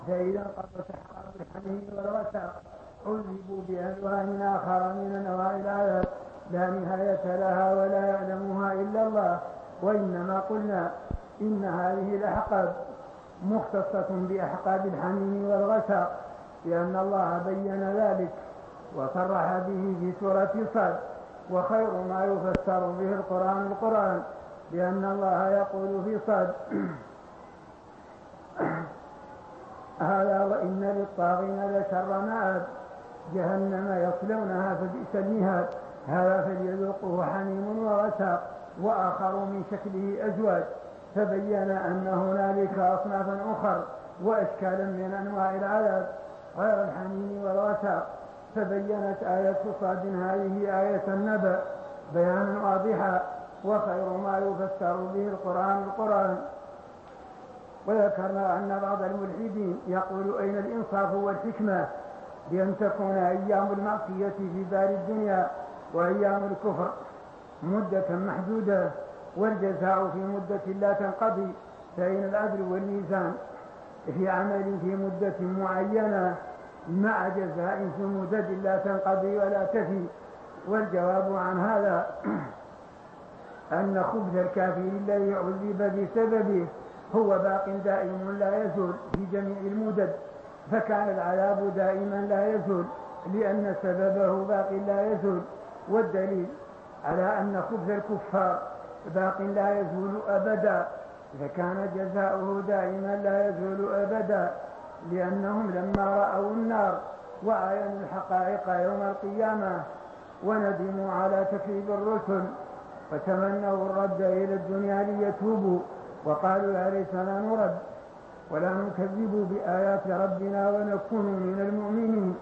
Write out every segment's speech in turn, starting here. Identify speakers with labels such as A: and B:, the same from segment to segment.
A: فإذا انقضت حرام الحميم والغساق عذبوا بألوان آخر من أنواع العذاب لا نهاية لها ولا يعلمها إلا الله. وإنما قلنا إن هذه الأحقاب مختصة بأحقاب الحميم والغساق لأن الله بين ذلك وصرح به في سورة صاد. وخير ما يفسر به القرآن لأن الله يقول في صاد هذا وإن للطاغين لشر مآب جهنم يصلونها فبئس المهاد هذا فليذوقوه حميم وغساق وآخر من شكله أزواج. فبين أن هنالك أصنافا أخر وأشكالا من أنواع العذاب غير الحميم والغساق. فبينت آية صاد هذه آية النبأ بيانا واضحا وخير ما يفسر به القرآن. وذكرنا أن بعض الملحدين يقول أين الإنصاف والحكمة بأن تكون أيام المعصية في دار الدنيا وأيام الكفر مدة محدودة والجزاء في مدة لا تنقضي فإن العدل والميزان في عمل في مدة معينة مع جزاء في مدة لا تنقضي ولا تفي. والجواب عن هذا أن خبث الكافر الذي عذب بسببه هو باق دائم لا يزول في جميع المدد فكان العذاب دائما لا يزول لأن سببه باق لا يزول. والدليل على أن خبث الكفار باق لا يزول أبدا فكان جزاؤه دائما لا يزول أبدا لأنهم لما رأوا النار وعاينوا الحقائق يوم القيامة وندموا على تكذيب الرسل وتمنوا الرد إلى الدنيا ليتوبوا وقالوا يا ليتنا نرد ولا نكذب بآيات ربنا ونكون من المؤمنين.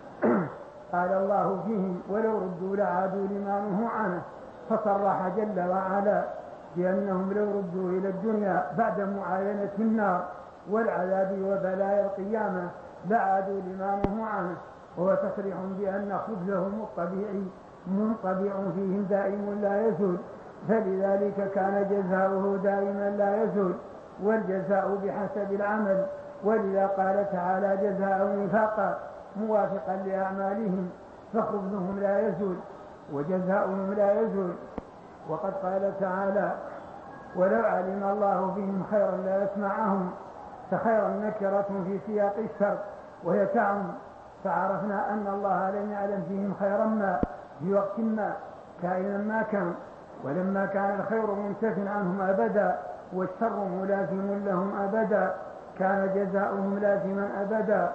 A: قال الله فيهم ولو ردوا لعادوا لما نهوا عنه فصرح جل وعلا بأنهم لو ردوا إلى الدنيا بعد معاينة النار والعذاب وبلايا القيامة لعادوا لما نهوا عنه وهو تصريح بأن خبثهم الطبيعي منطبع فيهم دائم لا يزول فلذلك كان جزاؤه دائما لا يزول والجزاء بحسب العمل. ولذا قال تعالى جزاء وفاقا موافقا لأعمالهم فخبثهم لا يزول وجزاؤهم لا يزول. وقد قال تعالى ولو علم الله فيهم خيرا لا يسمعهم فخيرا نكرة في سياق الشر وهي تعم فعرفنا أن الله لم يعلم فيهم خيرا ما في وقت ما كائنا ما كان ولما كان الخير منتف عنهم أبدا والشر ملازم لهم أبدا كان جزاؤهم لازما أبدا.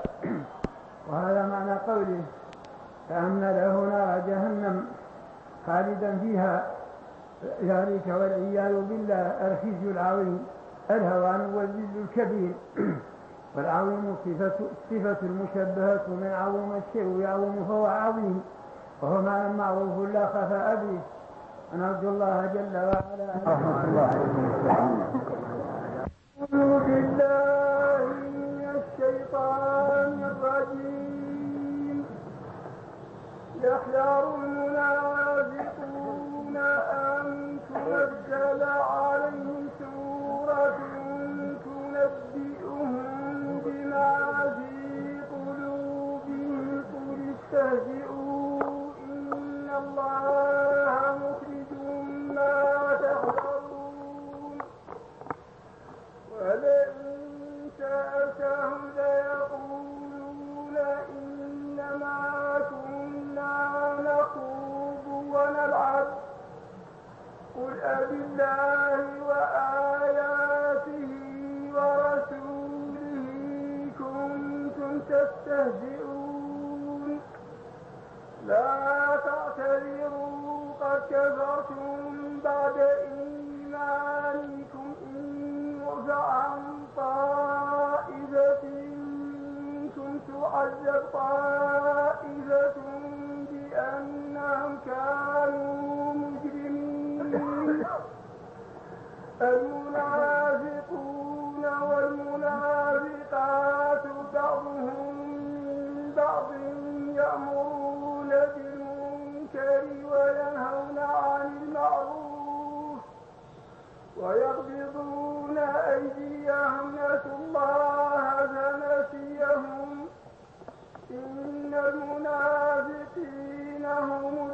A: وهذا معنى قوله فأن له نار جهنم خالدا فيها ذلك والعياذ بالله الخزي العظيم الهوان والذل الكبير. والعظيم صفة المشبهة من عظم الشيء يعظم فهو عظيم وهو معنى معروف لا خفاء به. نرجو الله جل وعلا أعوذ بالله من الشيطان الرجيم. يحذر المنافقون أن تنزل عليهم سورة تنبئهم بما في قلوبهم قل استهزئوا إن الله مخرج ما تحذرون. ولئن سألتهم ليقولون إنما كنا نخوض ونلعب قل أبالله وآياته ورسوله كنتم تستهزئون لا تعتذروا قد كفرتم بعد إيمانكم إن يعف عن طائفة منكم تعذب طائفة بأنهم كانوا مجرمين. المنافقون والمنافقات بعضهم من بعض يأمرون بالمنكر وينهون عن المعروف ويقبضون أيديهم نسوا الله فنسيهم
B: يريهم إن المنافقين هم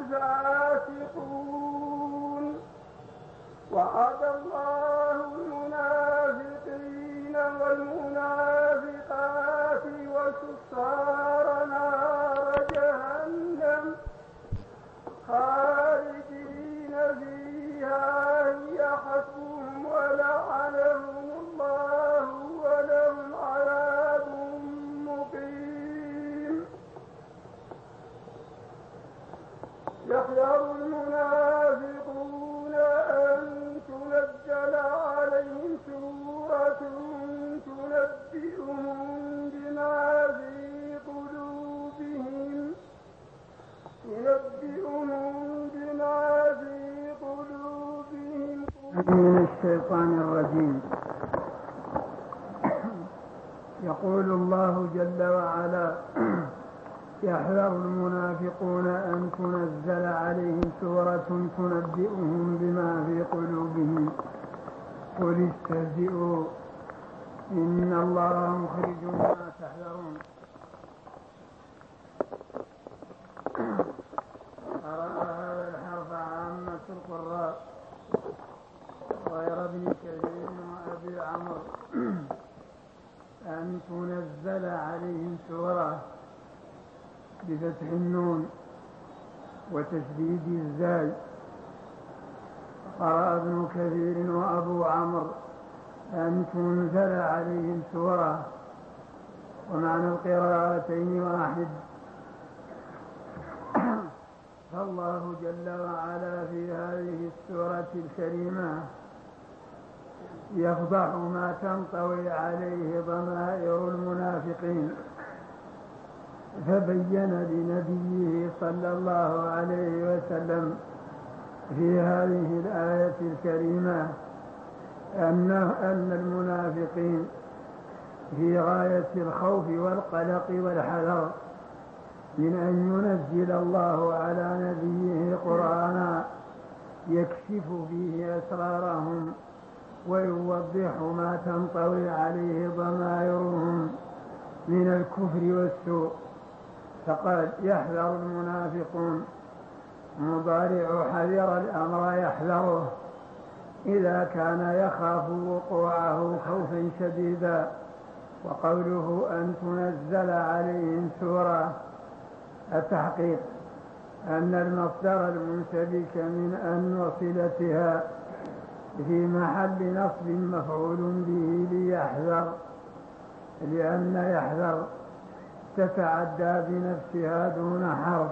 B: الفاسقون وعد الله المنافقين والمنافقات والكفار نار جهنم خالدين فيها هي حسبهم ولعنهم الله ولهم عذاب مقيم يحذر المنافقون أن تنزل عليهم سورة تنبئهم بما في قلوبهم
A: من الشيطان الرجيم. يقول الله جل وعلا: يحذر المنافقون أن تنزل عليهم سورة تنبئهم بما في قلوبهم قل استهزئوا إن الله مخرج ما تحذرون. قرأ هذا الحرف عامة القراء غير ابن كثير وأبي عمرو. أن تنزل عليهم سورة بفتح النون وتشديد الزاي. قرأ ابن كثير وأبو عمرو أن تنزل عليهم سورة، ومعنى القراءتين واحد. فالله جل وعلا في هذه السورة الكريمة يفضح ما تنطوي عليه ضمائر المنافقين، فبين لنبيه صلى الله عليه وسلم في هذه الآية الكريمة أن المنافقين في غاية الخوف والقلق والحذر من أن ينزل الله على نبيه قرآنا يكشف فيه أسرارهم ويوضح ما تنطوي عليه ضمائرهم من الكفر والسوء. فقال: يحذر المنافقون، مضارع حذر الأمر يحذره إذا كان يخاف وقوعه خوفا شديدا. وقوله أن تنزل عليهم سورة، التحقيق أن المصدر المنسبك من أن وصلتها في محل نصب مفعول به ليحذر، لأن يحذر تتعدى بنفسها دون حرف.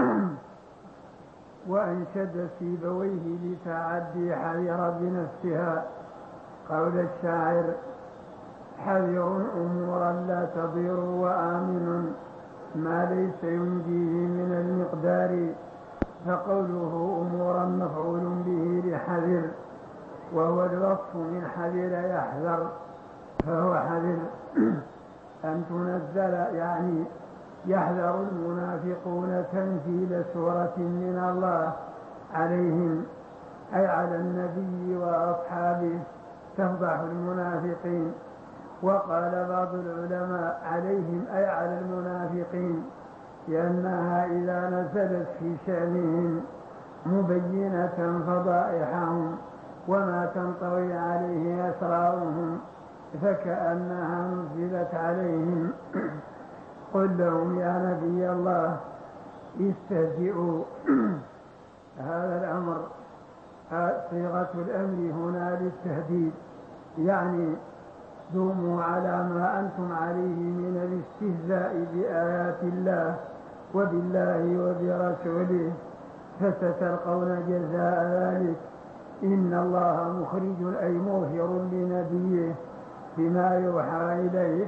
A: وأنشد سيبويه لتعدي حذر بنفسها قول الشاعر: حذر أمورا لا تضير وآمن ما ليس ينجيه من المقدار. فقوله أمورا مفعول به لحذر، وهو الوصف من حذر يحذر، فهو حذر. أن تنزل يعني يحذر المنافقون تنزيل سورة من الله عليهم، أي على النبي وأصحابه، تفضح المنافقين. وقال بعض العلماء عليهم أي على المنافقين، لأنها إذا نزلت في شأنهم مبينة فضائحهم وما تنطوي عليه أسرارهم، فكأنها نزلت عليهم. قل لهم يا نبي الله استهزئوا. هذا الأمر صيغة الأمر هنا للتهديد، يعني دوموا على ما أنتم عليه من الاستهزاء بآيات الله وبالله وبرسوله، فستلقون جزاء ذلك. إن الله مخرج أي موهر لنبيه بما يوحى إليه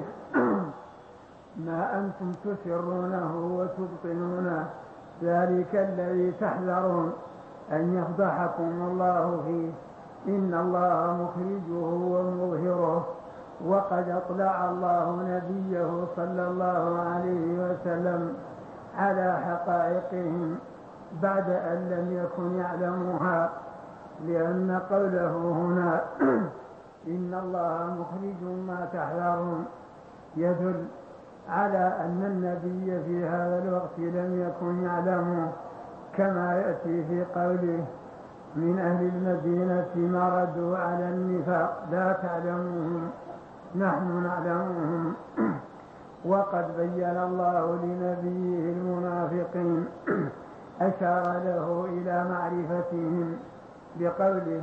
A: ما أنتم تسرونه وتبطنونه، ذلك الذي تحذرون أن يفضحكم الله فيه. إن الله مخرجه ومظهره. وقد أطلع الله نبيه صلى الله عليه وسلم على حقائقهم بعد أن لم يكن يعلموها، لأن قوله هنا إن الله مخرج ما تحذرون يدل على أن النبي في هذا الوقت لم يكن يعلمه، كما يأتي في قوله: من أهل المدينة مردوا على النفاق لا تعلمهم نحن نعلمهم. وقد بين الله لنبيه المنافقين، أشار له إلى معرفتهم بقوله: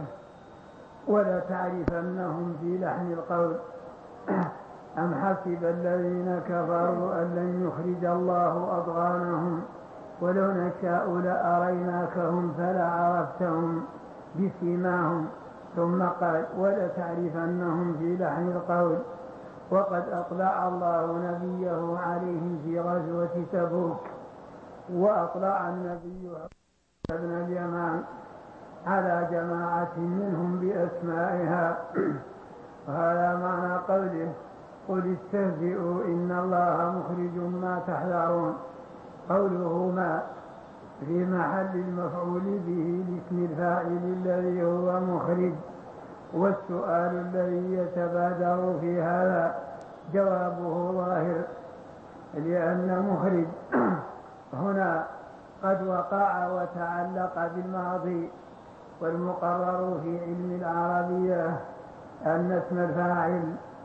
A: ولتعرفنهم في لحن القول أم حسب الذين كفروا أن لن يخرج الله أضغانهم ولو نشاء لأريناكهم فلعرفتهم بسيماهم. ثم قال: ولتعرفنهم في لحن القول. وقد أطلع الله نبيه عليهم في غزوة تبوك، وأطلع النبي ابن اليمان على جماعة منهم بأسمائها. وهذا معنى قوله: قل استهزئوا إن الله مخرج ما تحذرون. قوله ما في محل المفعول به لاسم الفاعل الذي هو مخرج. والسؤال الذي يتبادر في هذا جوابه ظاهر، لأن مخرج هنا قد وقع وتعلق بالماضي، والمقرر في علم العربية أن اسم الفاعل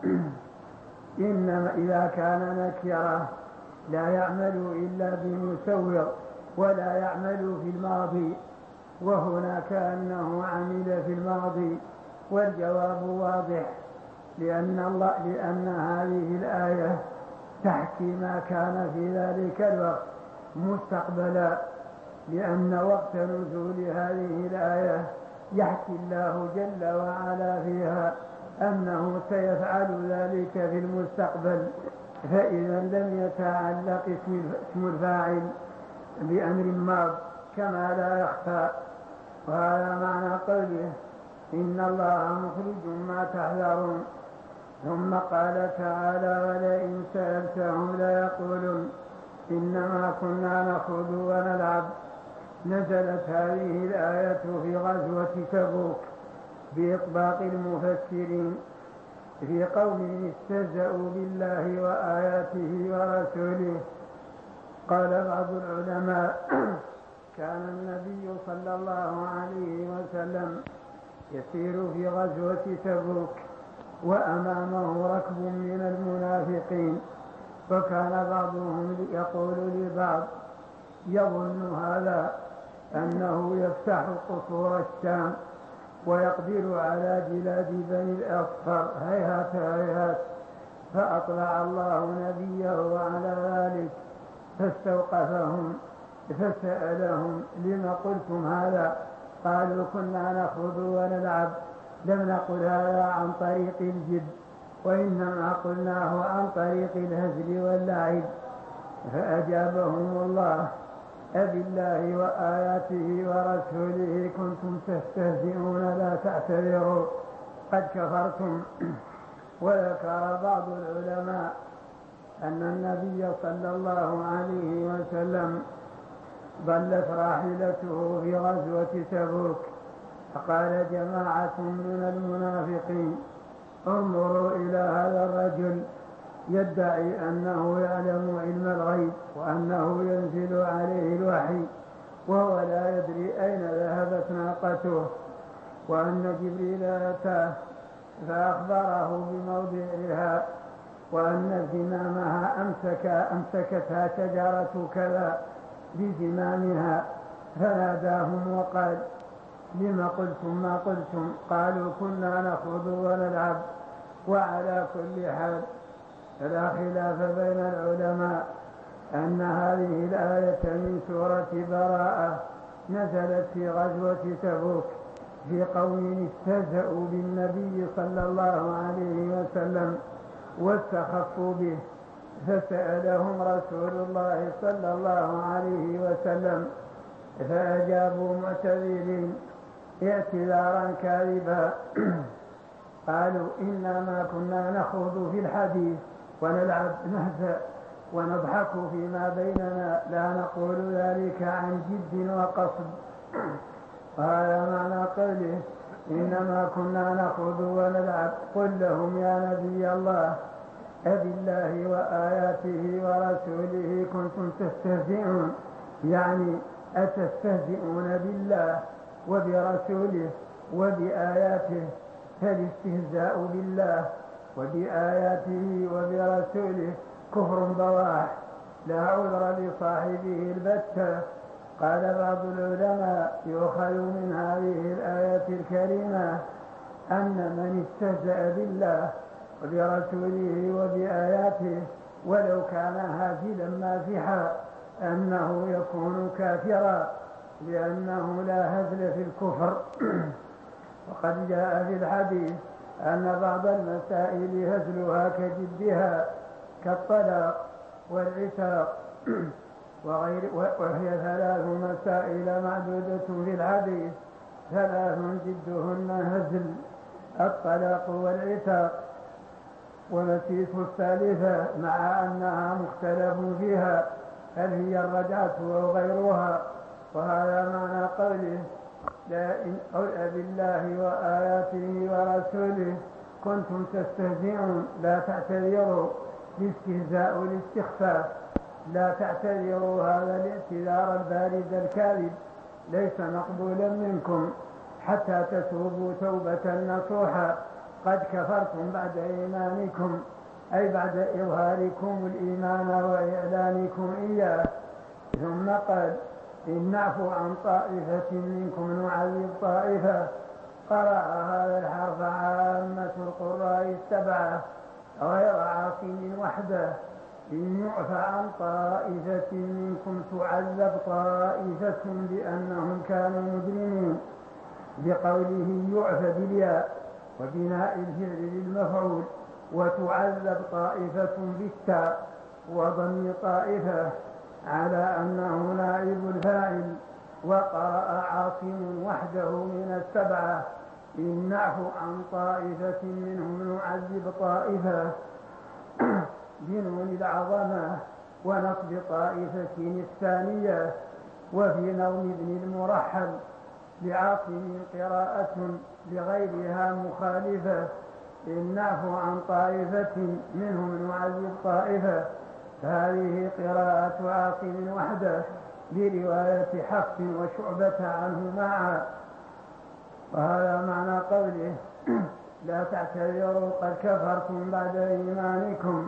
A: إنما إذا كان نكرة لا يعمل إلا بمسوغ ولا يعمل في الماضي، وهنا كأنه عمل في الماضي. والجواب واضح، لأن هذه الآية تحكي ما كان في ذلك الوقت مستقبلا، لأن وقت نزول هذه الآية يحكي الله جل وعلا فيها أنه سيفعل ذلك في المستقبل، فإذا لم يتعلق اسم الفاعل بأمر ماض كما لا يخفى. وهذا معنى قوله: إن الله مخرج ما تحذرون. ثم قال تعالى: ولئن سألتهم ليقولن إنما كنا نخوض ونلعب. نزلت هذه الآية في غزوة تبوك بإطباق المفسرين في قوم استهزأوا بالله وآياته ورسوله. قال بعض العلماء: كان النبي صلى الله عليه وسلم يسير في غزوة تبوك وأمامه ركب من المنافقين، فكان بعضهم يقول لبعض: يظن هذا أنه يفتح قصور الشام ويقدر على جلاد بني الأصفر، هيهات هيهات. فأطلع الله نبيه على ذلك فاستوقفهم فسألهم: لم قلتم هذا؟ قالوا: كنا نخوض ونلعب، لم نقل هذا عن طريق الجد، وإنما قلناه عن طريق الهزل واللعب. فأجابهم الله: أبالله وآياته ورسوله كنتم تستهزئون لا تعتذروا قد كفرتم. وذكر بعض العلماء أن النبي صلى الله عليه وسلم ضلت راحلته في غزوة تبوك، فقال جماعة من المنافقين: انظروا إلى هذا الرجل يدعي أنه يعلم علم الغيب وأنه ينزل عليه الوحي وهو لا يدري أين ذهبت ناقته، وأن جبريل أتاه فأخبره بموضعها، وأن زمامها أمسكتها شجرة كذا بزمامها. فناداهم وقال: لم قلتم ما قلتم؟ قالوا: كنا نخوض ونلعب. وعلى كل حال فلا خلاف بين العلماء أن هذه الآية من سورة براءة نزلت في غزوة تبوك في قوم استهزأوا بالنبي صلى الله عليه وسلم واستخفوا به، فسألهم رسول الله صلى الله عليه وسلم فأجابوا معتذرين اعتذارا كاذبا. قالوا: إنما كنا نخوض في الحديث ونلعب نهزأ ونضحك فيما بيننا، لا نقول ذلك عن جد وقصد. وهذا معنى قوله: إنما كنا نخوض ونلعب. قل لهم يا نبي الله: أبالله وآياته ورسوله كنتم تستهزئون، يعني أتستهزئون بالله وبرسوله وبآياته؟ فالاستهزاء بالله وبآياته وبرسوله كفر بواح لا عذر لصاحبه البتة. قال بعض العلماء يؤخذ من هذه الآية الكريمة أن من استهزأ بالله وبرسوله وبآياته ولو كان هازلا مازحا أنه يكون كافرا، لأنه لا هزل في الكفر. وقد جاء في الحديث أن بعض المسائل هزلها كجدها، كالطلاق والعتاق وهي 3 مسائل معدودة في الحديث، 3 جدهن هزل: الطلاق والعتاق. ونسيت الثالثة مع أنها مختلف فيها، هل هي الرجعة أو غيرها. وهذا معنى قوله قل بالله وآياته ورسوله كنتم تستهزئون، لا تعتذروا. الاستهزاء والاستخفاف، لا تعتذروا، هذا الاعتذار البارد الكاذب ليس مقبولا منكم حتى تتوبوا توبة نصوحا. قد كفرتم بعد إيمانكم، أي بعد إظهاركم الإيمان وإعلانكم إياه. ثم قال إن نعفو عن طائفة منكم نعذب طائفة. قرأ هذا الحرف عامة القراء 7 غير عاصم وحده. إن يعفى عن طائفة منكم تعذب طائفة بأنهم كانوا مجرمين، بقوله يعفى بالياء وبناء الفعل للمفعول، وتعذب طائفة بالتاء وضم طائفة على أنه نائب الفاعل. وقرأ عاصم وحده من 7 إن نعفو عن طائفة منهم نعذب طائفة بنون العظمة ونصب طائفة الثانية. وفي نوم ابن المرحل لعاصم قراءة لغيرها مخالفة: إن نعفو عن طائفة منهم نعذب طائفة. هذه قراءة عاصم وحده برواية حفص وشعبة عنه معا. وهذا معنى قوله لا تعتذروا قد كفرتم بعد إيمانكم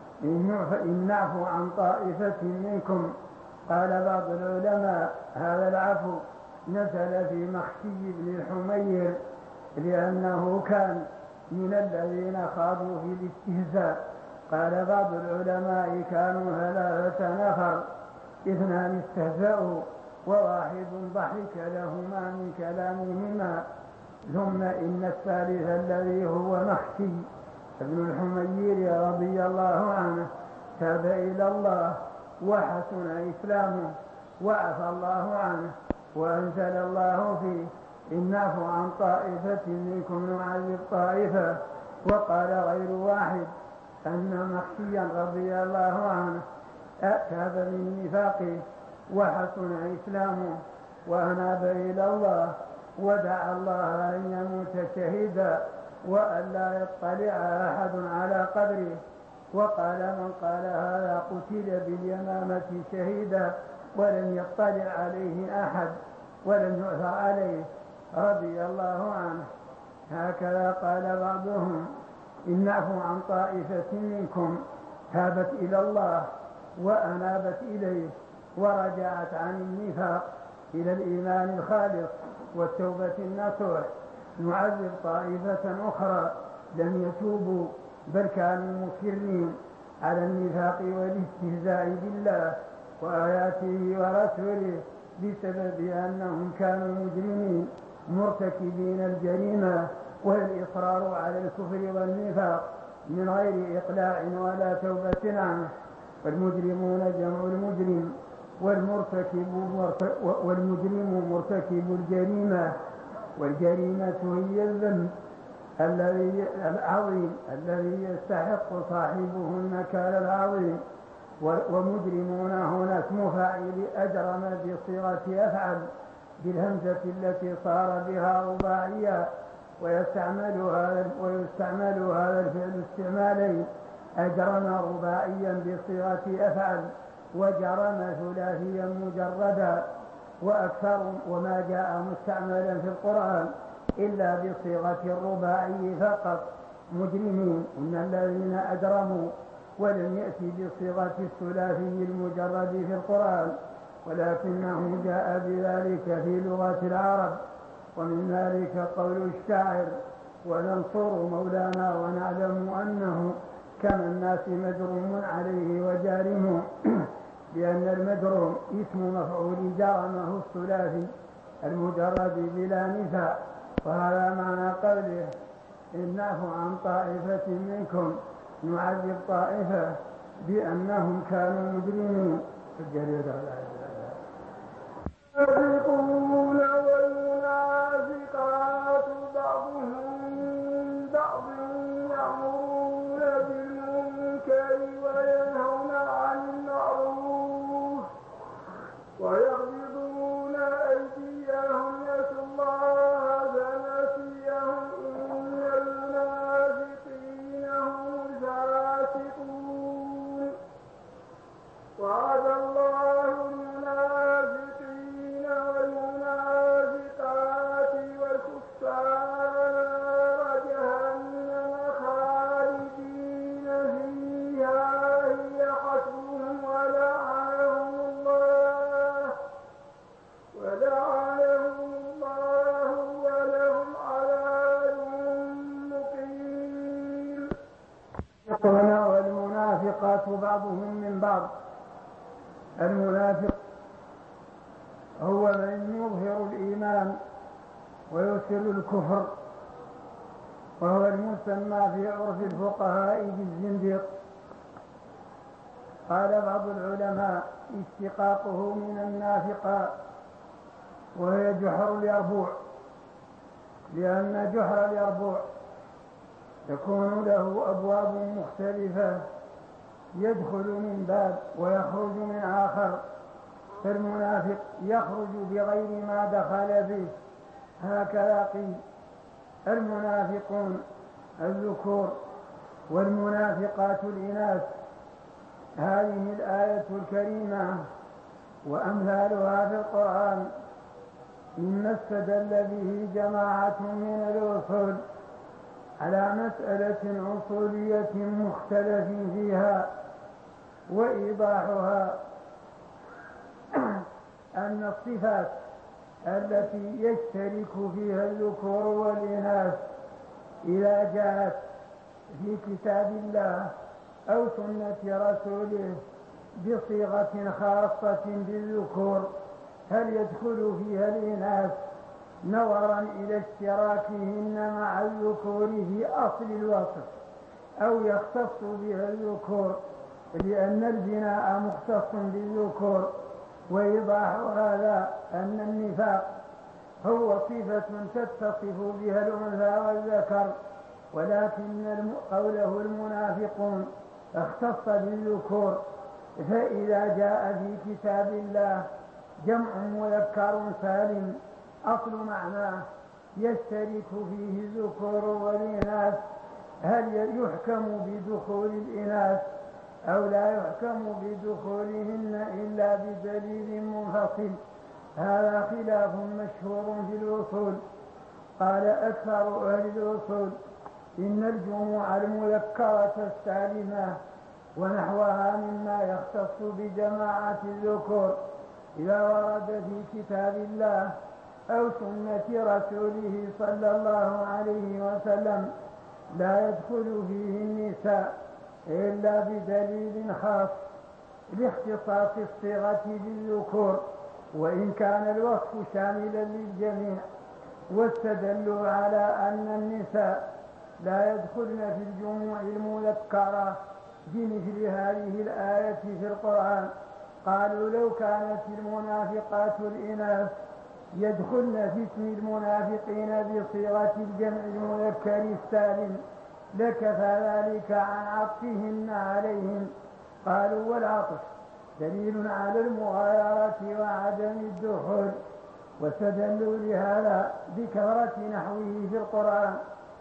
A: إن نعفو عن طائفة منكم. قال بعض العلماء هذا العفو نزل في مخشي بن الحمير، لأنه كان من الذين خاضوا في الاستهزاء. قال بعض العلماء كانوا 3 نفر، 2 استهزأوا وواحد ضحك لهما من كلامهما. ثم إن الثالث الذي هو مخشي ابن الحمير رضي الله عنه تاب إلى الله وحسن إسلامه وعفى الله عنه، وأنزل الله فيه إن نعفو عن طائفة منكم نعذب طائفة. وقال غير واحد أن مخشيا رضي الله عنه تاب من نفاقه وحسن إسلامه وأناب إلى الله ودعا الله أن يموت شهيدا وأن لا يطلع أحد على قبره. وقال من قال هذا قتل باليمامة شهيدا ولم يطلع عليه أحد ولم يؤثر عليه رضي الله عنه. هكذا قال بعضهم إن نعفو عن طائفة منكم تابت إلى الله وأنابت إليه ورجعت عن النفاق إلى الإيمان الخالص والتوبة النصوح نعذب طائفة أخرى لم يتوبوا بل كانوا مصرين على النفاق والاستهزاء بالله وآياته ورسوله بسبب أنهم كانوا مجرمين مرتكبين الجريمة والإصرار على الكفر والنفاق من غير إقلاع ولا توبة عنه. والمجرمون جمع المجرم والمجرم مرتكب الجريمة، والجريمة هي الذنب العظيم الذي يستحق صاحبه النكال العظيم. ومجرمون هنا اسم فاعل أجرم بصيغة أفعل بالهمزة التي صار بها رباعيا، ويستعمل هذا الفعل استعمالين: أجرم رباعيا بصيغة أفعل، وجرم ثلاثيا مجردا، وأكثر وما جاء مستعملا في القرآن إلا بصيغة الرباعي فقط مجرمين إن الذين أجرموا، ولم يأتي بصيغة الثلاثي المجرد في القرآن، ولكنه جاء بذلك في لغة العرب. ومن ذلك قول الشاعر: وننصر مولانا ونعلم أنه كما الناس مجروم عليه وجارم، لأن المجروم اسم مفعول جرمه الثلاثي المجرد بلا نفاء. وهذا معنى قوله: إن نعفو عن طائفة منكم نعذب طائفة بأنهم كانوا مجرمين.
B: المنافقون والمنافقات بعضهم من بعض يأمرون بالمنكر وينهون عن المعروف ويغضضون أيديهم نسوا الله فنسيهم إن المنافقين هم الفاسقون. وعد الله المنافقين والمنافقات والكفار جهنم خالدين فيها هي حسبهم ولعنهم الله ولهم عذاب مقيم.
A: والمنافقات بعضهم من بعض. المنافق هو من يظهر الإيمان ويسر الكفر، وهو المسمى في عرف الفقهاء بالزنديق. قال بعض العلماء: اشتقاقه من النافقة، وهي جحر اليربوع، لأن جحر اليربوع يكون له أبواب مختلفة، يدخل من باب ويخرج من آخر، فالمنافق يخرج بغير ما دخل به، هكذا قيل. المنافقون الذكور والمنافقات الإناث. هذه الآية الكريمة وأمثالها في القرآن مما استدل به جماعة من الأصول على مسألة أصولية مختلف فيها، وإيضاحها أن الصفات التي يشترك فيها الذكور والإناث إذا جاءت في كتاب الله أو سنة رسوله بصيغة خاصة بالذكور، هل يدخل فيها الإناث نظرا إلى اشتراكهن مع الذكور في أصل الوصف، أو يختص بها الذكور لأن البناء مختص بالذكور. وإيضاح هذا أن النفاق هو صفة تتصف بها الأنثى والذكر، ولكن قوله المنافقون اختص بالذكور. فإذا جاء في كتاب الله جمع مذكر سالم أصل معناه يشترك فيه الذكور والإناث، هل يحكم بدخول الإناث أو لا يحكم بدخولهن إلا بدليل منفصل؟ هذا خلاف مشهور في الأصول. قال أكثر أهل الأصول: إن الجموع المذكرة السالمة ونحوها مما يختص بجماعة الذكور إذا ورد في كتاب الله أو سنة رسوله صلى الله عليه وسلم لا يدخل فيه النساء إلا بدليل خاص لاختصاص الصيغة بالذكور، وإن كان الوصف شاملا للجميع. واستدلوا على أن النساء لا يدخلن في الجموع المذكرة بمثل هذه الآية في القرآن. قالوا: لو كانت المنافقات الإناث يدخلن في اسم المنافقين بصيغة الجمع المذكر السالم لكفى ذلك عن عطفهن عليهم. قالوا: والعطف دليل على المغايرة وعدم الدخول. واستدلوا لهذا بكثرة نحوه في القرآن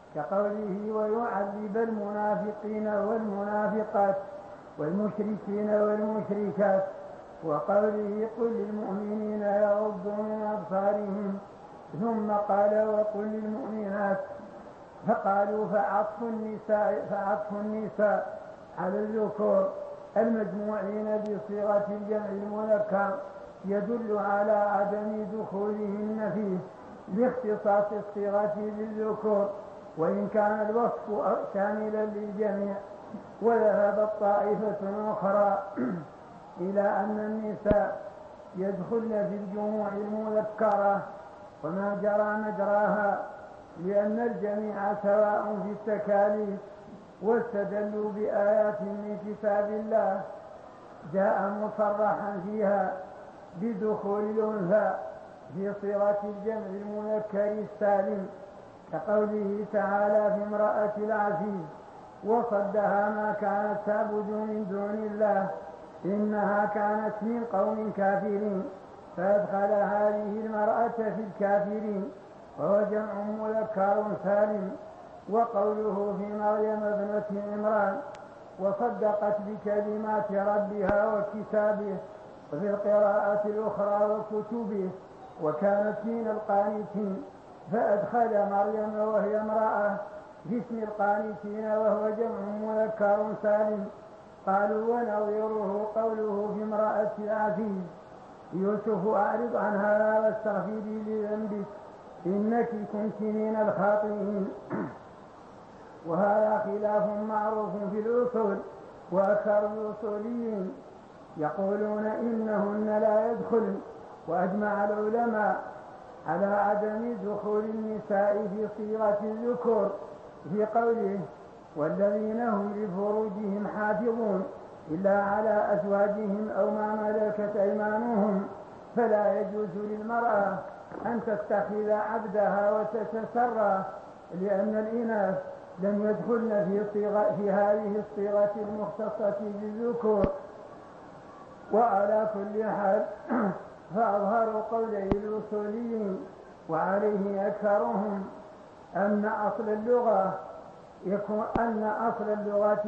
A: كقوله ويعذب المنافقين والمنافقات والمشركين والمشركات، وقوله قل للمؤمنين يغضوا من أبصارهم، ثم قال وقل للمؤمنات، فقالوا فعطف النساء على الذكور المجموعين بصيغة الجمع المذكر يدل على عدم دخولهن فيه لاختصاص الصيغة بالذكور، وإن كان الوصف شاملا للجميع. وذهبت طائفة أخرى إلى أن النساء يدخلن في الجموع المذكرة وما جرى مجراها، لأن الجميع سواء في التكاليف، واستدلوا بآيات من كتاب الله جاء مصرحا فيها بدخول الأنثى في صيغة الجمع المذكر السالم، كقوله تعالى في امرأة العزيز وصدها ما كانت تعبد من دون الله إنها كانت من قوم كافرين، فأدخل هذه المرأة في الكافرين وهو جمع مذكر سالم. وقوله في مريم ابنة عمران وصدقت بكلمات ربها وكتابه، وفي القراءة الأخرى وكتبه وكانت من القانتين، فأدخل مريم وهي امرأة في اسم القانتين وهو جمع مذكر سالم. قالوا ونظيره قوله في امرأة العزيز يوسف أعرض عن هذا واستغفري لذنبك إنك كنت من الخاطئين. وهذا خلاف معروف في الأصول، وأكثر الأصوليين يقولون إنهن لا يدخلن، وأجمع العلماء على عدم دخول النساء في صيغة الذكور في قوله والذين هم لفروجهم حافظون إلا على أزواجهم أو ما ملكت أيمانهم، فلا يجوز للمرأة أن تتخذ عبدها وتتسرى، لأن الإناث لم يدخلن في هذه الصيغة المختصة بالذكور. وعلى كل حال فأظهر قولي الأصوليين وعليه أكثرهم أن أصل اللغة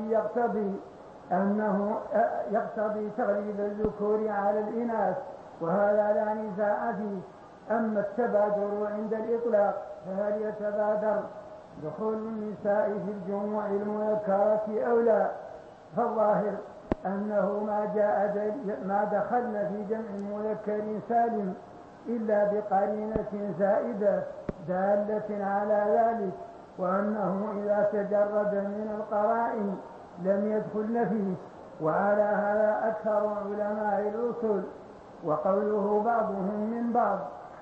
A: يقتضي تغليب الذكور على الإناث، وهذا لا نزاع فيه. أما التبادر عند الإطلاق فهل يتبادر دخول النساء في الجموع المذكرة أو لا؟ فالظاهر أنه ما دخلن في جمع مذكر سالم إلا بقرينة زائدة دالة على ذلك، وأنه إذا تجرد من القرائن لم يدخلن فيه. وعلى هذا أكثر علماء الأصول. وقوله بعضهم من بعض،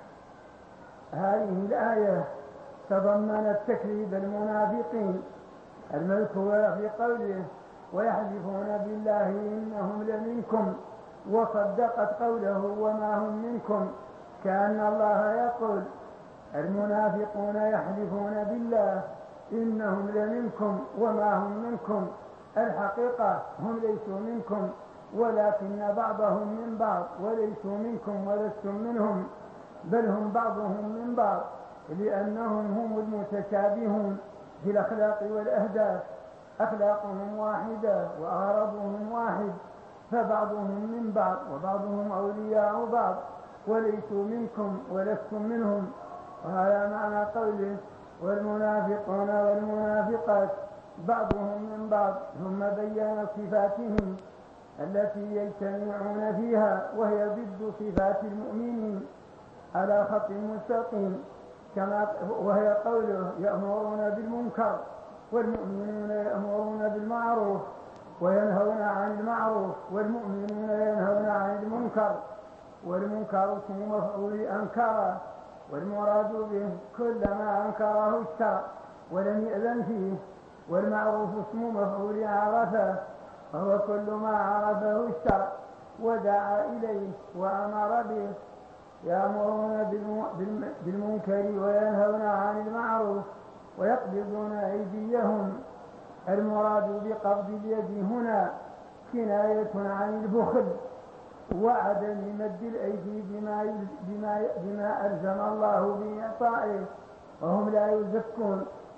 A: هذه الآية تضمنت تكذيب المنافقين المذكور في قوله ويحلفون بالله إنهم لمنكم، وصدقت قوله وما هم منكم، كأن الله يقول المنافقون يحلفون بالله إنهم لمنكم وما هم منكم، الحقيقة هم ليسوا منكم ولكن بعضهم من بعض، وليسوا منكم ولستم منهم، بل هم بعضهم من بعض، لأنهم هم المتشابهون في الأخلاق والأهداف، أخلاقهم واحدة وأغراضهم واحد، فبعضهم من بعض وبعضهم أولياء بعض، وليسوا منكم ولستم منهم. وهذا معنى قوله والمنافقون والمنافقات بعضهم من بعض، ثم بين صفاتهم التي يجتمعون فيها وهي ضد صفات المؤمنين على خط مستقيم، وهي قوله يأمرون بالمنكر والمؤمنون يأمرون بالمعروف وينهون عن المعروف، والمؤمنون ينهون عن المنكر، والمنكر اسم مفعول أنكر، والمراد به كل ما أنكره الشرع ولم يأذن فيه، والمعروف اسم مفعول عرفه، وهو كل ما عرفه الشرع ودعا إليه وأمر به. يأمرون بالمنكر وينهون عن المعروف ويقبضون أيديهم. المراد بقبض اليد هنا كناية عن البخل وعدم مد الأيدي بما ألزم الله بإعطائه، وهم لا يزكون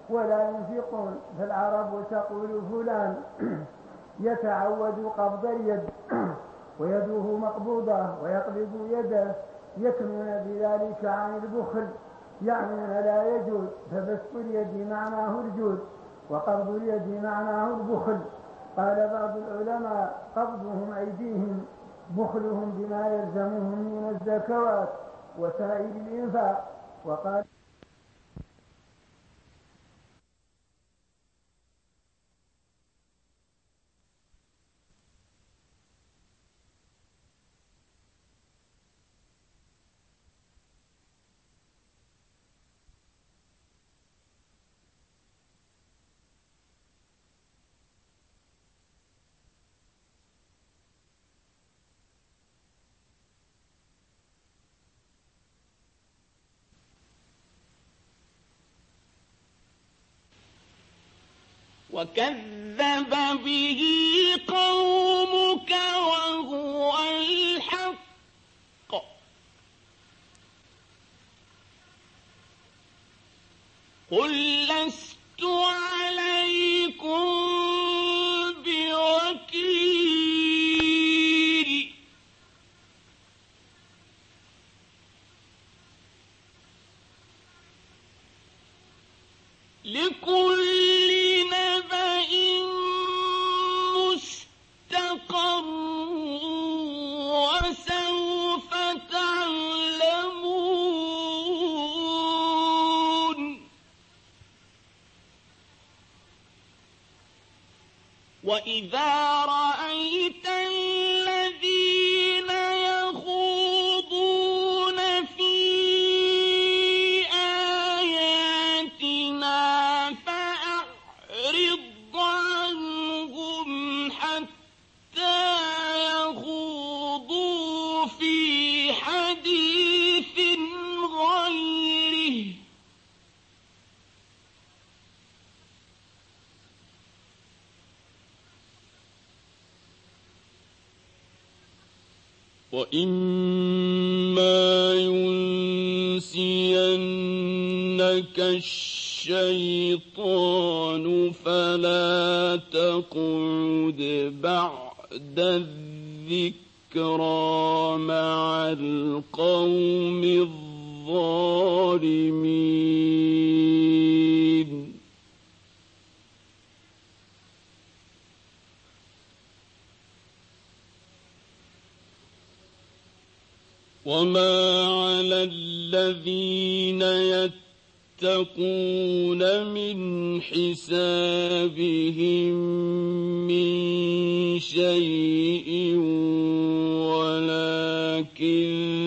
A: ولا ينفقون. فالعرب تقول فلان يتعود قبض اليد ويده مقبوضة ويقبض يده، يكنون بذلك عن البخل، يعنون لا يجوز. فبسط اليد معناه الجود وقبض اليد معناه البخل. قال بعض العلماء قبضهم أيديهم بخلهم بما يلزمهم من الزكوات وسائر الإنفاق. وقال
C: وكذب به قومك وهو الحق قل لست عليكم بوكيل لكل وسوف تعلمون وإذا رأيت الذين يخوضون في آياتنا فأعرض عنهم حتى يخوضوا في حديث غيره وإما ينسينك الشيطان فلا تقعد بعد الذكرى مع القوم الظالمين وما على الذين يتقون من حسابهم من شيء ولكن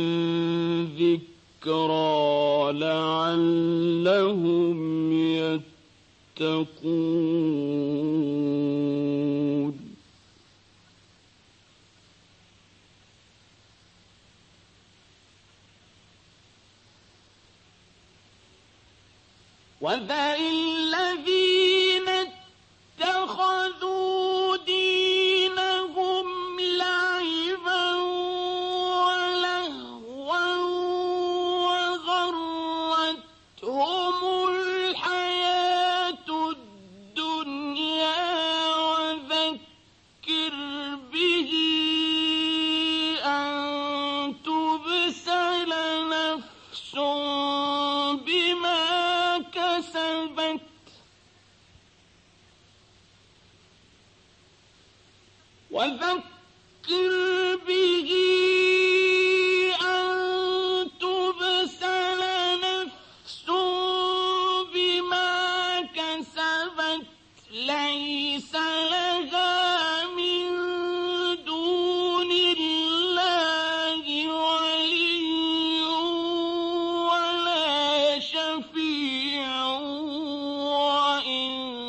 C: ذكرى لعلهم يتقون وذر الذين اتخذوا دينهم لعبا ولهوا وغرتهم الحياة الدنيا وذكر به أن تبسل نفس بما كسبت وذكر به أن تبسل نفس بما كسبت ليس لها من دون الله ولي ولا شفيع وإن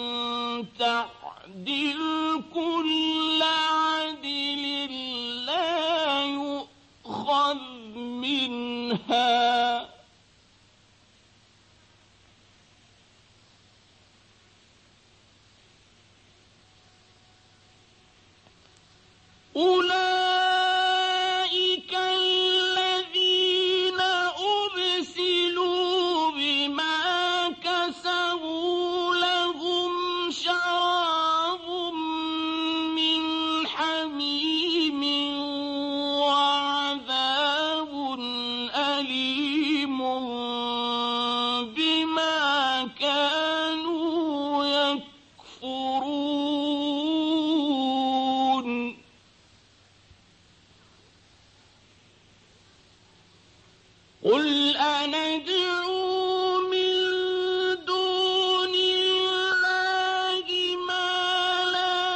C: تعدل كل عدل لا يؤخذ منها أولئك الذين أبسلوا بما كسبوا قل أندعو من دون الله ما لا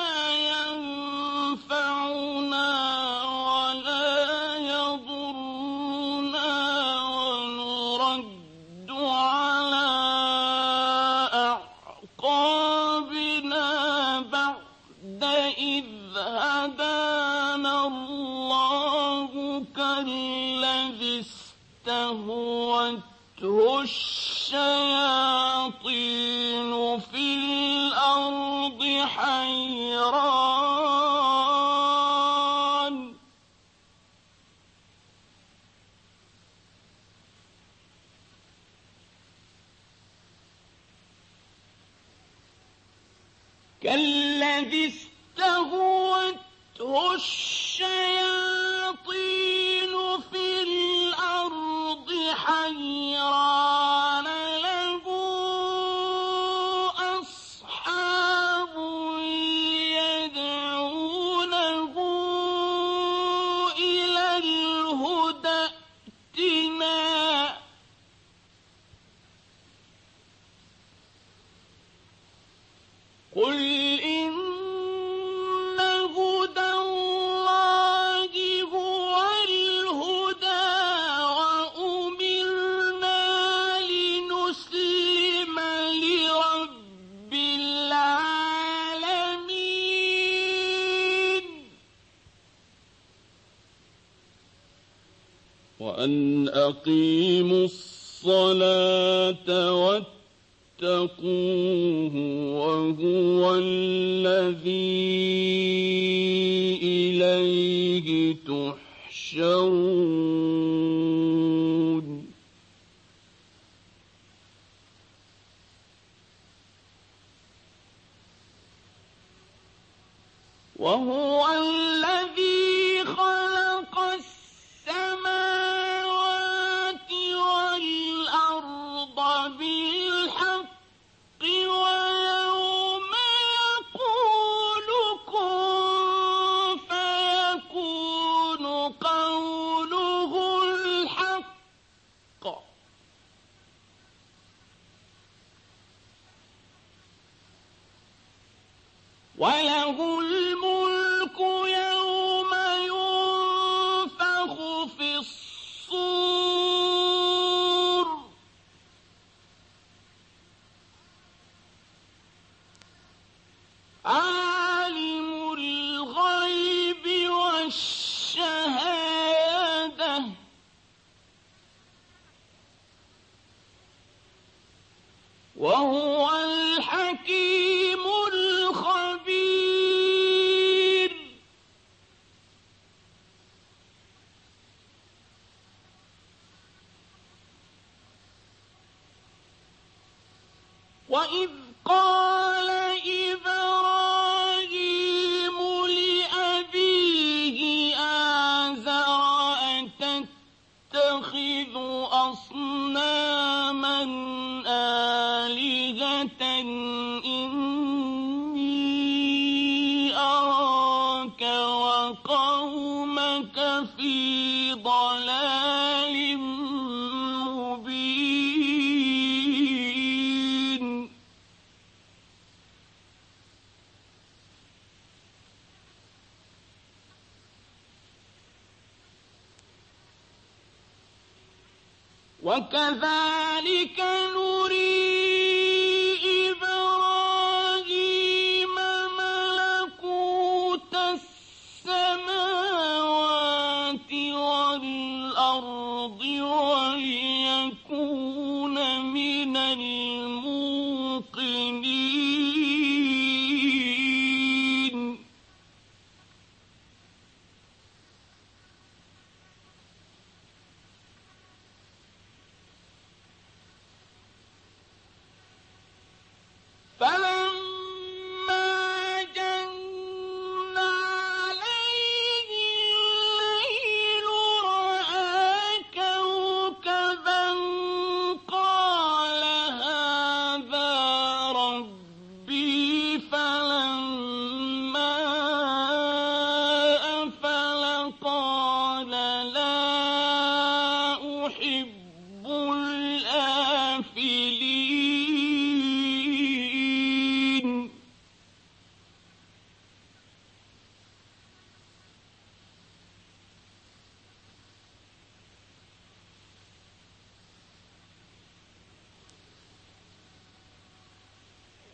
C: ينفعنا ولا يضرنا ونرد على أعقابنا بعد إذ هدانا الله كالذي استهوته الشياطين في الأرض حيران كالذي استهوته الشياطين في الأرض حيران له أصحاب يدعونه إلى الهدى ائتنا قل إن هدى الله هو الهدى وأمرنا لنسلم لرب العالمين وأن أقيموا الصلاة واتقوه وهو الذي إليه تحشرون وهو الذي خلق السماوات والأرض بالحق ويوم يقول كن فيكون قوله الحق وله الملك يوم ينفخ في الصور عالم الغيب والشهادة وهو الحكيم الخبير وإذ قال إبراهيم لأبيه آزر أتتخذ أصناما آلهة إني أراك وقومك في ضلال مبين وكذلك نري إبراهيم ملكوت السماوات والأرض وليكون من الموقنين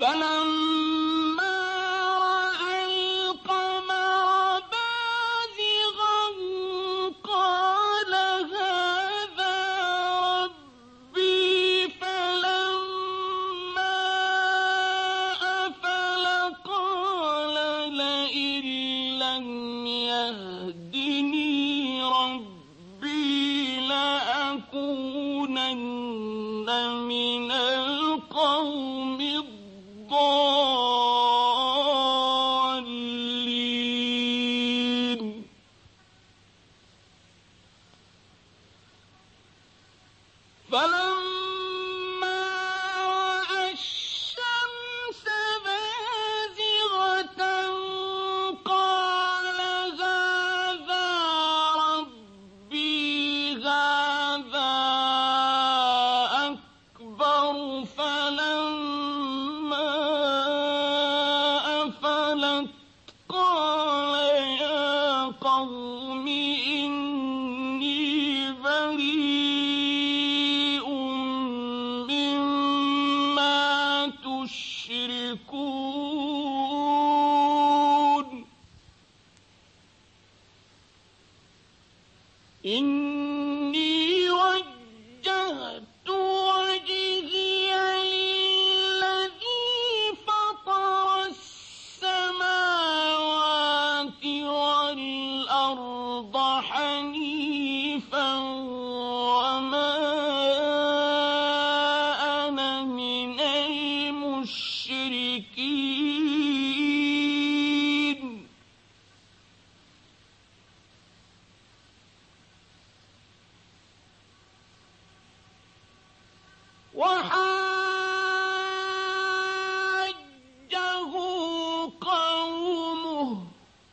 C: فلما رأى القمر بازغا قال هذا ربي فلما أفل قال لئن لم يهدني ربي لأكونن من القوم الضالين فلما رأى الشمس بازغة قال هذا ربي هذا أكبر فلما أفلت قال يا قوم إني بريء مما تشركون إني وجهت وجهي للذي فطر السماوات والأرض حنيفا وما أنا من المشركين وحاجه قومه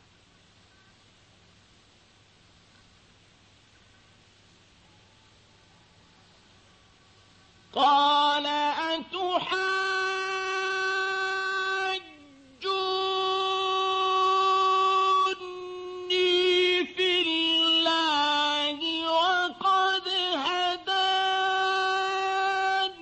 C: قال أتحاجوني في الله وقد هدان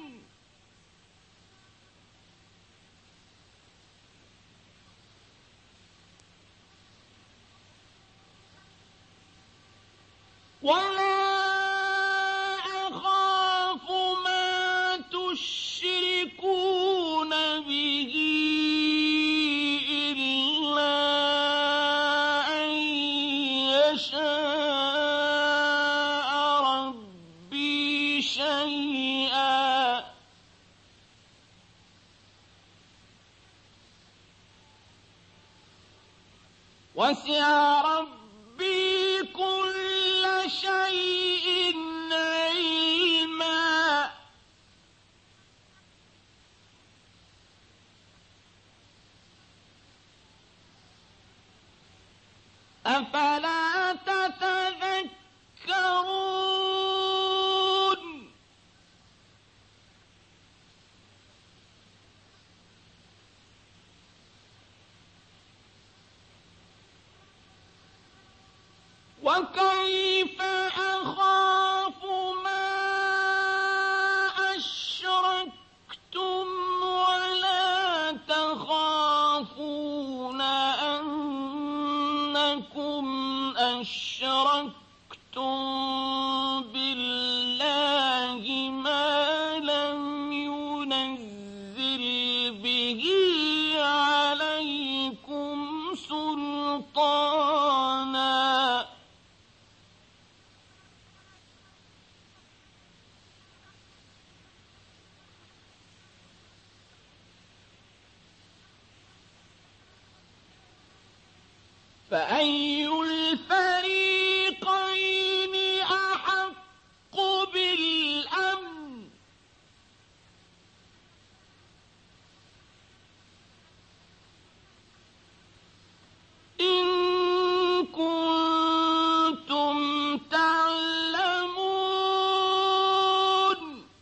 C: ولا أخاف ما تشركون به إلا أن يشاء ربي شيئا وسع ربي كل شيء علما أفلا تتذكرون وكيف أخاف ما أشركتم ولا تخافون أنكم أشركتم بالله ما لم ينزل به عليكم سلطانا فأي الفريقين أحق بالأمن إن كنتم تعلمون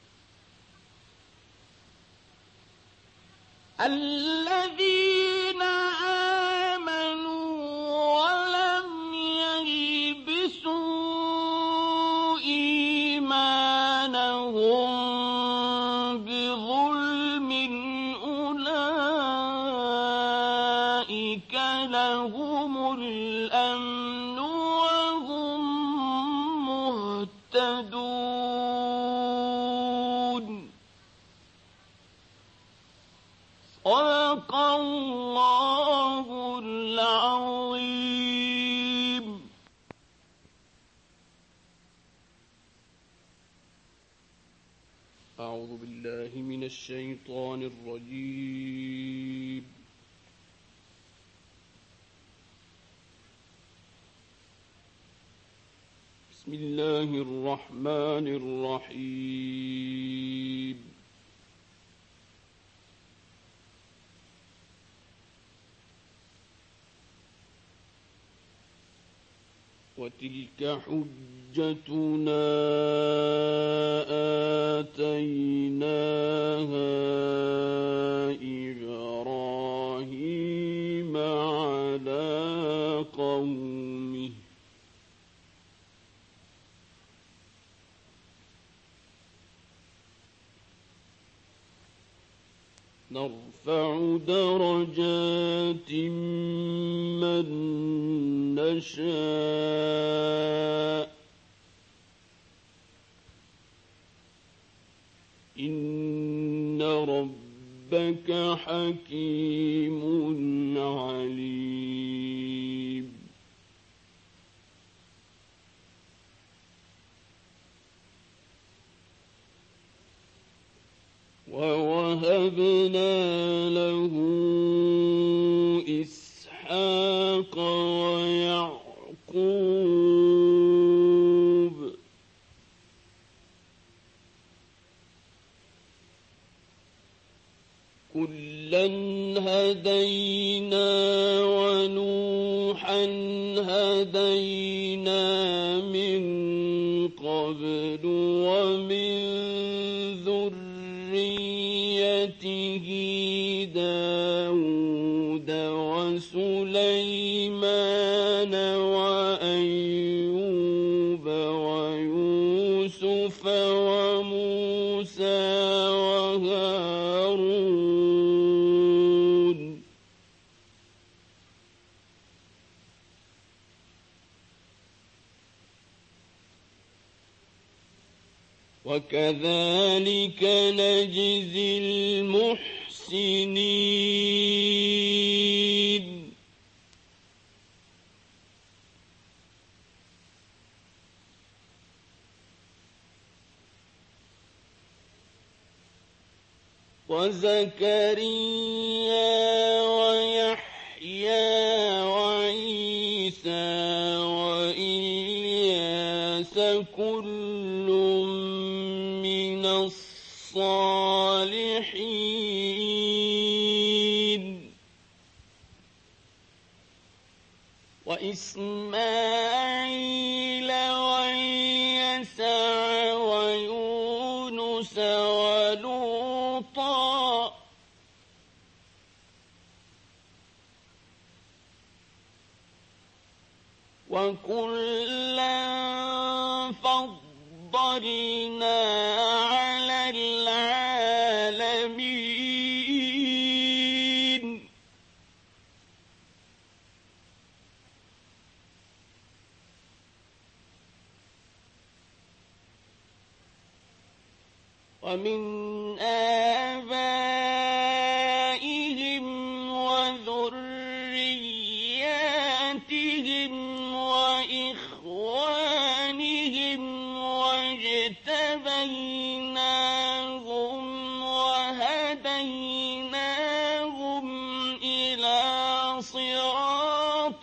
C: الذين لهم الأمن وهم مهتدون. صدق الله العظيم. أعوذ بالله من الشيطان الرجيم. بسم الله الرحمن الرحيم. وتلك حجتنا آتيناها إبراهيم على قومه نرفع درجات من نشاء إن ربك حكيم عليم. ووهبنا له إسحاق ويعقوب كلا هدينا ونوحا هدينا من قبل ومن ذريته داود وسليمان وأيوب ويوسف وموسى وهارون وكذلك نجزي المحسنين. وزكريا ويحيى وعيسى وإلياس كل من الصالحين وإسماعيل واليسع ويونس ولوطا وكلا فضلنا على العالمين. ومن آبائهم وذرياتهم وإخوانهم واجتبيناهم وهديناهم إلى صراط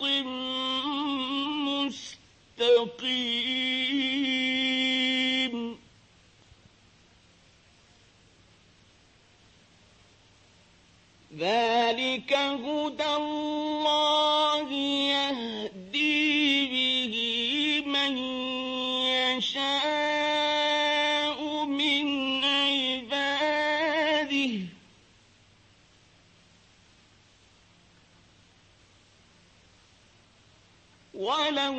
C: مستقيم. ذلك هدى الله يهدي به من يشاء من عباده ولو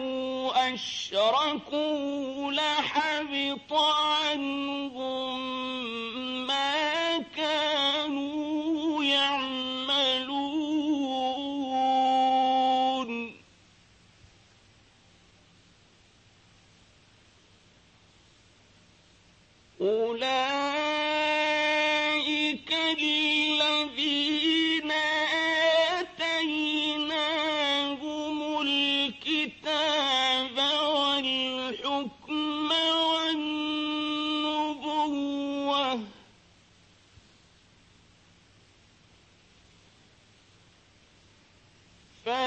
C: أشركوا لحبط عنهم ما كانوا يعملون.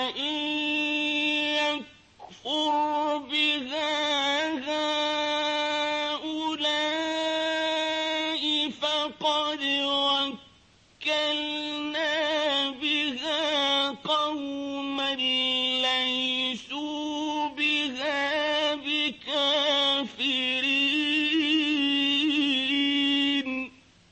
C: وإن يكفر بها هؤلاء فقد وكلنا بها قوما ليسوا بها بكافرين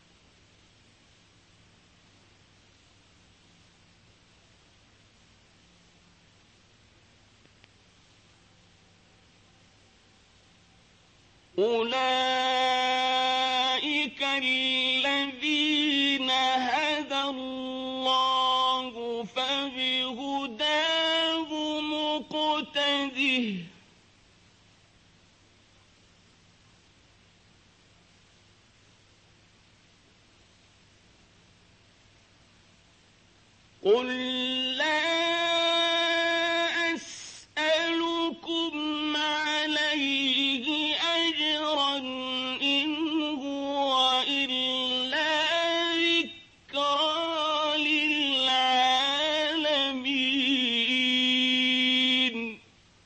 C: أولئك الذين هدى الله فبهداه مقتده قل لا أسألكم عليه أجرا إن هو إلا ذكرى للعالمين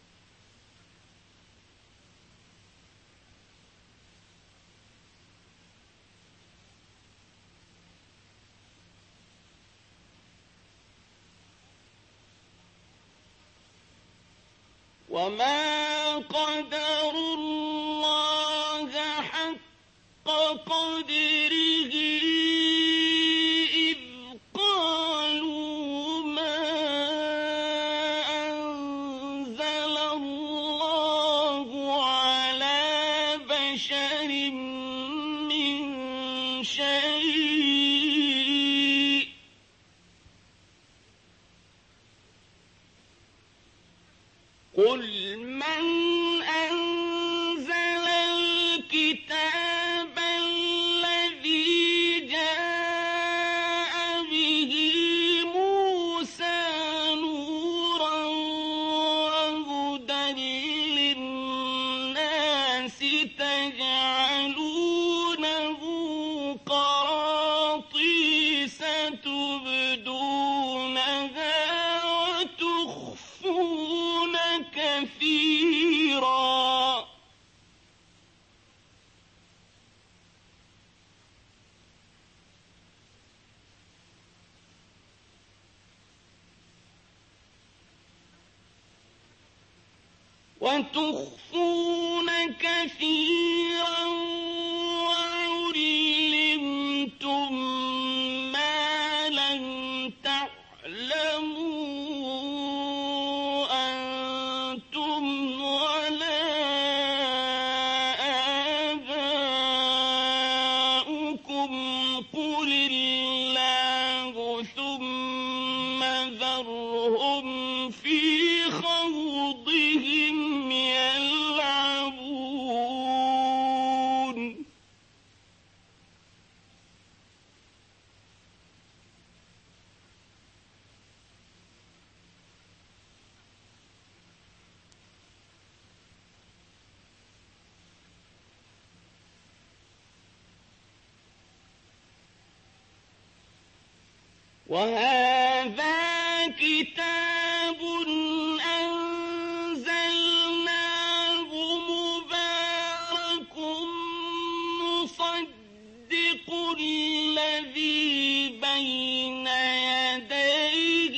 C: وما قدروا الله حق قدره إذ قالوا ما أنزل الله على بشر من شيء قل من أنزل الكتاب الذي جاء به موسى نورا وهدى للناس تجعلونه قراطيس تبدونها وتخفون كثيرا وعلمتم ما لم تعلموا أنتم ولا آباؤكم قل الله ثم ذرهم في خوضهم يلعبون وهذا كتاب أنزلناه مبارك مصدق الذي بين يديه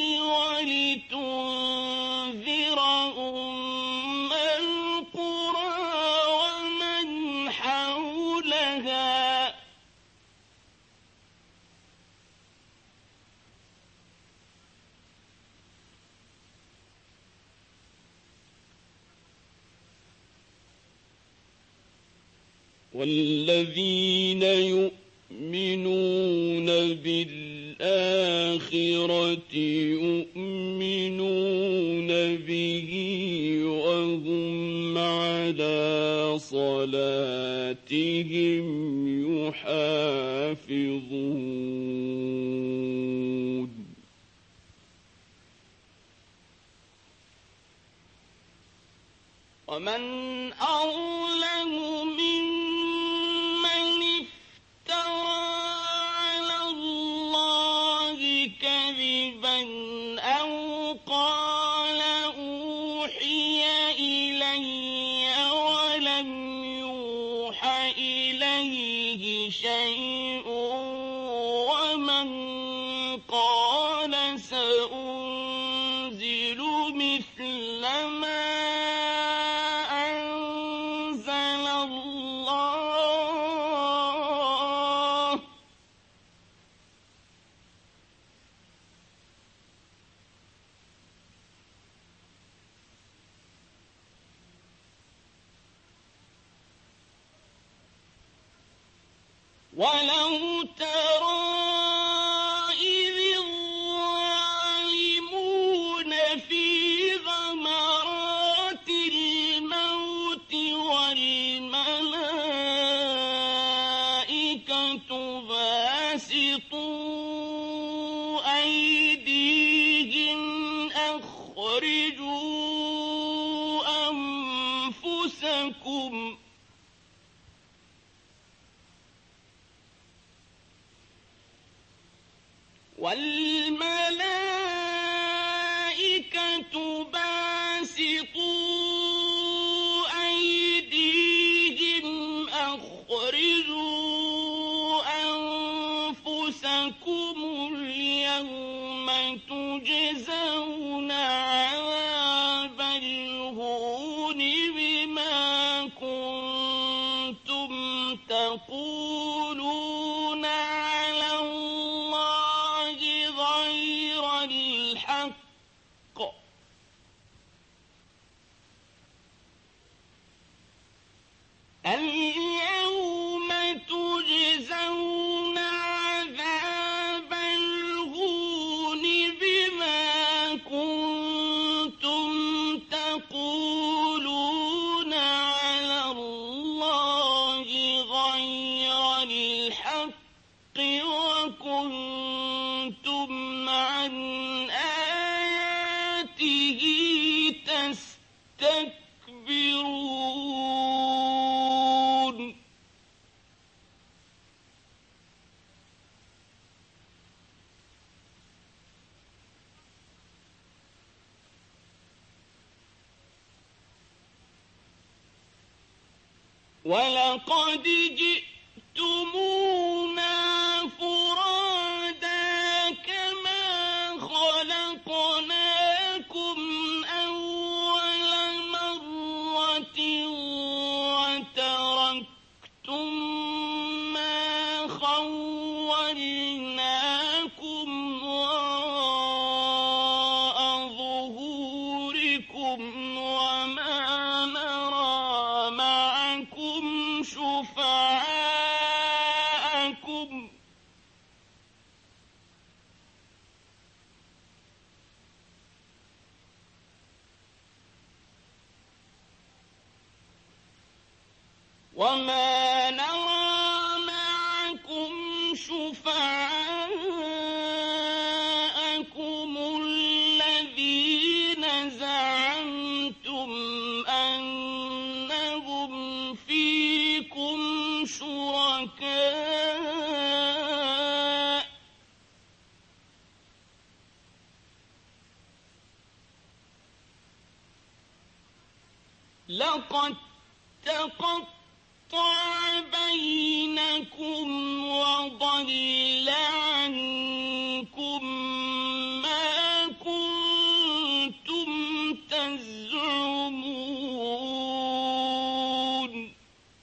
C: ولتنذر أم القرى ومن حولها والذين يؤمنون بالآخرة يؤمنون به وهم على صلاتهم يحافظون ومن أظلم ممن افترى على الله كذبا أو قال شيء ومن قال سأنزل مثل ما أنزل الله ولو ترى إذ الظالمون في غمرات الموت والملائكة باسطوا أيديهم أخرجوا أنفسكم والملائكة باسطوا أيديهم أخرجوا أنفسكم اليوم تجزون عذاب الهون بما كنتم تقولون على الله غير الحق اليوم تجزون عذاب الهون بما كنتم تقولون على الله غير الحق وكنتم عن آياته تستكبرون ولقد جئتمونا فرادا كما خلقناكم أول مرة وتركتم ما خولناكم وراء ظهوركم وما نرى معكم شفعاءكم الذين زعمتم أنهم فيكم شركاء لقد تقطع بينكم وضل عنكم ما كنتم تزعمون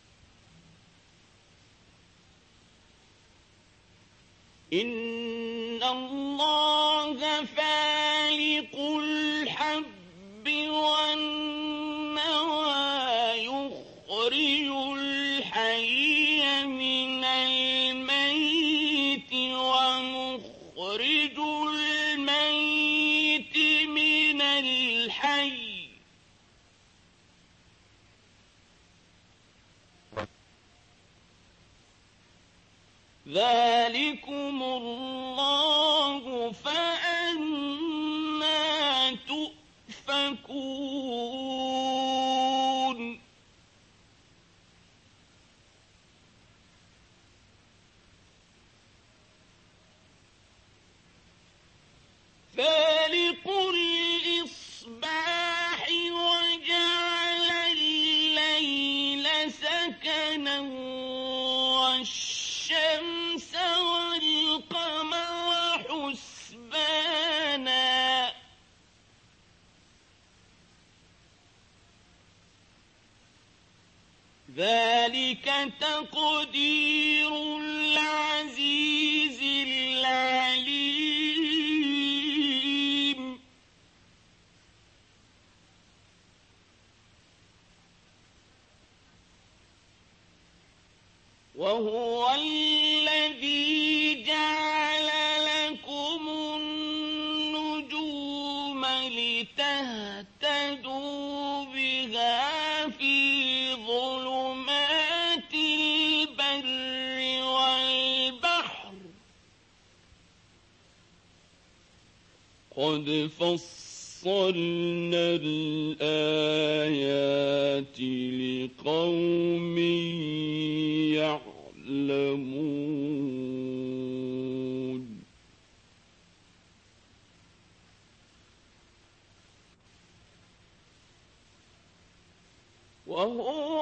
C: إن الله فالق الحب والنوى يخرج الحي من الميت ومخرج الميت من الحي ذلكم الله فأنى تؤفكون فالق الإصباح وجعل الليل سكنا والشمس ذلك تقدير العزيز العليم وهو الذي جعل لكم النجوم لتهتدوا بها في ظلمات البر والبحر قد فصلنا الآيات لقوم يعلمون وهو